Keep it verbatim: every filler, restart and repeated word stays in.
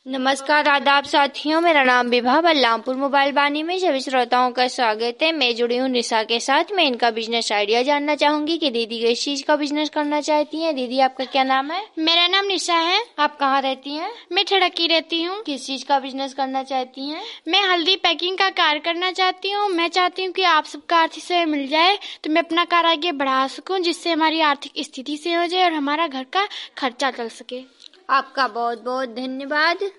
नमस्कार, आदाब साथियों। मेरा नाम विभा बल्लामपुर मोबाइल बानी में सभी श्रोताओं का स्वागत है। मैं जुड़ी हूँ निशा के साथ। मैं इनका बिजनेस आइडिया जानना चाहूंगी कि दीदी किस चीज का बिजनेस करना चाहती हैं। दीदी, आपका क्या नाम है? मेरा नाम निशा है। आप कहाँ रहती हैं? मैं ठड़की रहती हूँ। किस चीज का बिजनेस करना चाहती हैं? मैं हल्दी पैकिंग का कार्य करना चाहती हूँ। मैं चाहती हूँ कि आप सबका आर्थिक सहयोग मिल जाए तो मैं अपना कार्य आगे बढ़ा सकूँ, जिससे हमारी आर्थिक स्थिति से हो जाए और हमारा घर का खर्चा चल सके। आपका बहुत बहुत धन्यवाद।